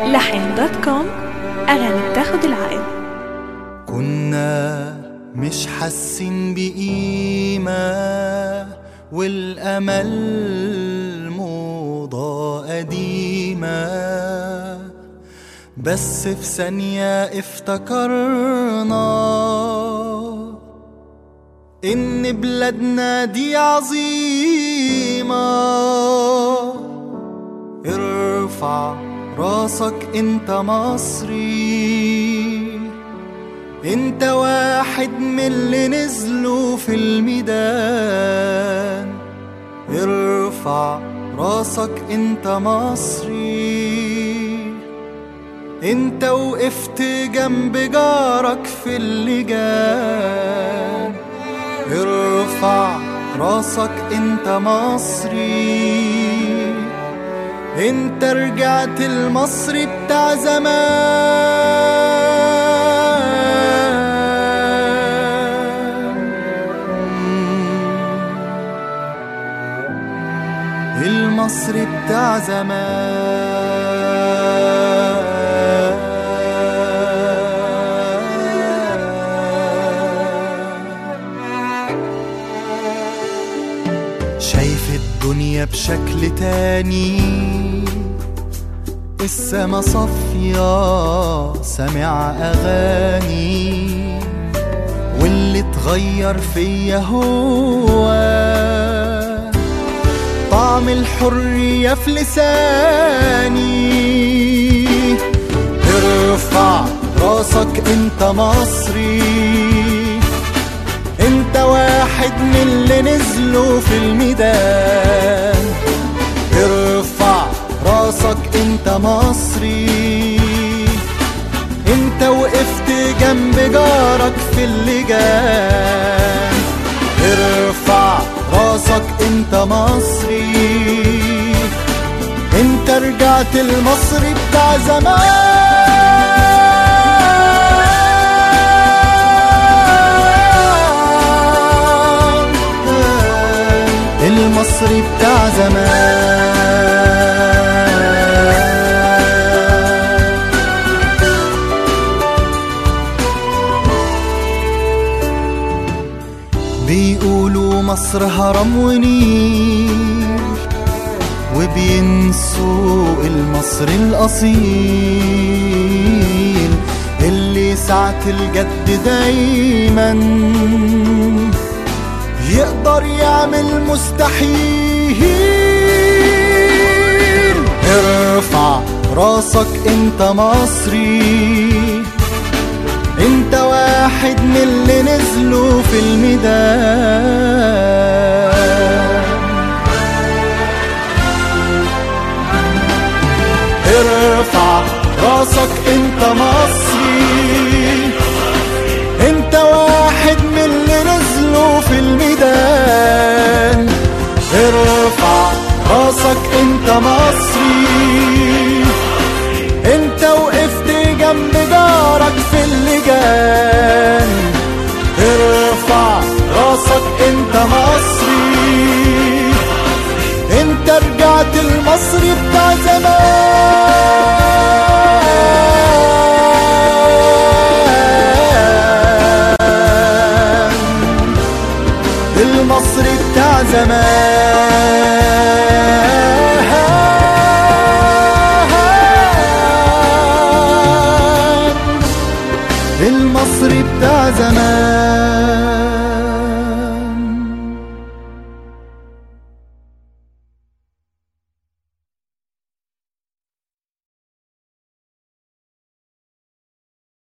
لحن.com أغاني بتاخد العقل. كنا مش حاسين بقيمة والأمل موضة قديمة، بس في ثانية افتكرنا إن بلادنا دي عظيمة. ارفع راسك انت مصري، انت واحد من اللي نزلوا في الميدان. ارفع راسك انت مصري، انت وقفت جنب جارك في اللجان. ارفع راسك انت مصري، انت رجعت المصري بتاع زمان. المصري بتاع زمان. شايف الدنيا بشكل تاني، السما صافية سامع أغاني، واللي اتغير فيا هو طعم الحرية في لساني. ارفع راسك انت مصري، انت واحد من اللي نزلوا في الميدان. ارفع راسك انت مصري، انت وقفت جنب جارك في اللجان. ارفع راسك انت مصري، انت رجعت المصري بتاع زمان. المصري بتاع زمان. بيقولوا مصر هرم ونيل، وبينسوا المصري الأصيل اللي ساعة الجد دايما يقدر يعمل مستحيل. ارفع راسك انت مصري، انت واحد من اللي نزلوا في الميدان. ارفع راسك انت مصري، انت واحد من اللي نزلوا في الميدان. ارفع راسك انت مصري، انت وقفت جنب جارك في اللجان. ارفع راسك انت مصري، انت رجعت المصري بتاع زمان. المصري بتاع زمان. المصري بتاع زمان.